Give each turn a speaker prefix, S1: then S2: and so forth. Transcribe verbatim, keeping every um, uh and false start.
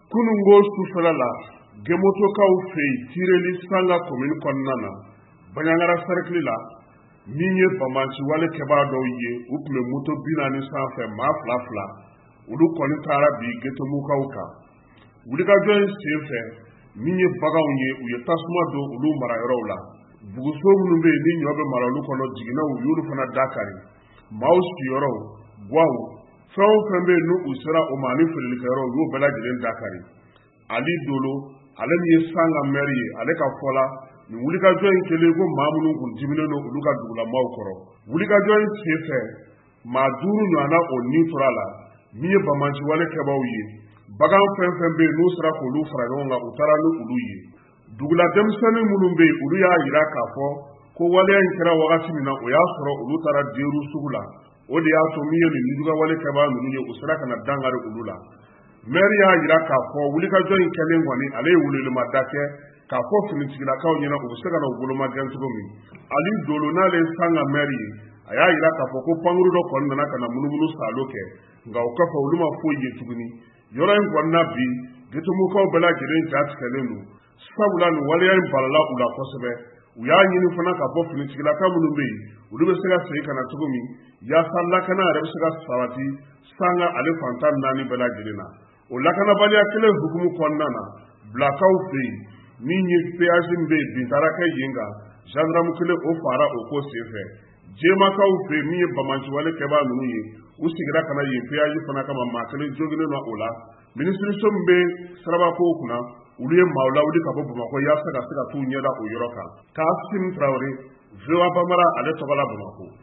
S1: kunungo sufɛla la gemotokaw fɛ yen tireli sanga komini kɔnɔna na Baɲangara cercle la min ye bamanci wale kɛbaa dɔw ye u tun bɛ moto bi naani sanfɛ maa fila fila olu kɔni taara bi getomukaw kan wulikajɔ in sen fɛ min ye baganw ye u ye tasuma don olu marayɔrɔw la buguso minnu bɛ yen ni ɲɔ bɛ mara olu kɔnɔ jiginnaw u y'olu fana dakari maaw siyɔrɔw guwaw fɛn o fɛn bɛ yen n'u u sera o ma ani feerelikɛyɔrɔw u y'o bɛɛ lajɛlen dakari Ali Dolo ale min ye sanga maire ye ale ka fɔ la nin wulikajɔ in kɛlen ko maa minnu kun diminen don olu ka dugulamaaw kɔrɔ wulikajɔ in sen fɛ maa duuru ɲɔgɔnna o ni tora la min ye bamanci wale kɛbaaw ye bagan fɛn fɛn bɛ yen n'u sera k'olu fara ɲɔgɔn kan u taara ni olu ye dugula denmisɛnnin minnu bɛ yen olu y'a jira k'a fɔ ko waleya in kɛra wagati min na o y'a sɔrɔ olu taara deeru sugu la o de y'a to min ye nin nijugawale kɛbaa ninnu ye u sera ka na dangari olu la maire y'a jira k'a fɔ wulikajɔ in kɛlen kɔni ale ye welemada kɛ k'a fɔ finitigilakaw ɲɛna u bɛ se ka na u bolomagɛn cogo min Ali Dolo n'ale ye sanga maire ye a y'a jira k'a fɔ ko pankuru dɔ kɔni nana ka na munumunu saalo kɛ nka o kɔfɛ olu ma foyi ye tuguni yɔrɔ in kɔni na bi getomukaw bɛɛ lajɛlen ja tigɛlen don sabula nin waleya in balala u la kosɛbɛ u y'a ɲini fana k'a fɔ finitigilaka minnu bɛ yen olu bɛ se ka segin ka na cogo min yaasa lakana yɛrɛ bɛ se ka sabati sanga ale fantan naani bɛɛ lajɛlen na o lakanabaliya kelen hukumu kɔnɔna na bilakaw fɛ yen min ye péage min bɛ yen bin taara kɛ yen kan gendarme kelen o fara o ko senfɛ jɛmakaw fɛ yen min ye bamanci wale kɛbaa ninnu ye u sigira ka na yen péage fana kama maa kelen joginnen na o la minisiriso min bɛ sirabakow kunna olu ye maaw lawuli ka bɔ Bamakɔ yaasa ka se ka t'u ɲɛda o yɔrɔ kan Kasim Traoré V O A Banbara ale tɔgɔ la Bamakɔ.